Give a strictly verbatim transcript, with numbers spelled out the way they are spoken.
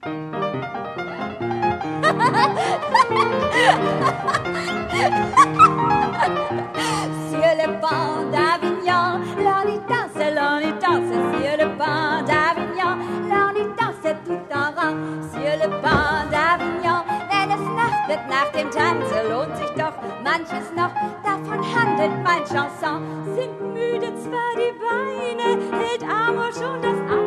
Sur le banc d'Avignon, l'on y danse, l'on y danse. Sur le banc d'Avignon, l'on y danse tout en rang. Sur le banc d'Avignon, wenn es Nacht wird nach dem Tanze, lohnt sich doch manches noch, davon handelt mein Chanson. Sind müde zwar die Beine, hält Amor schon das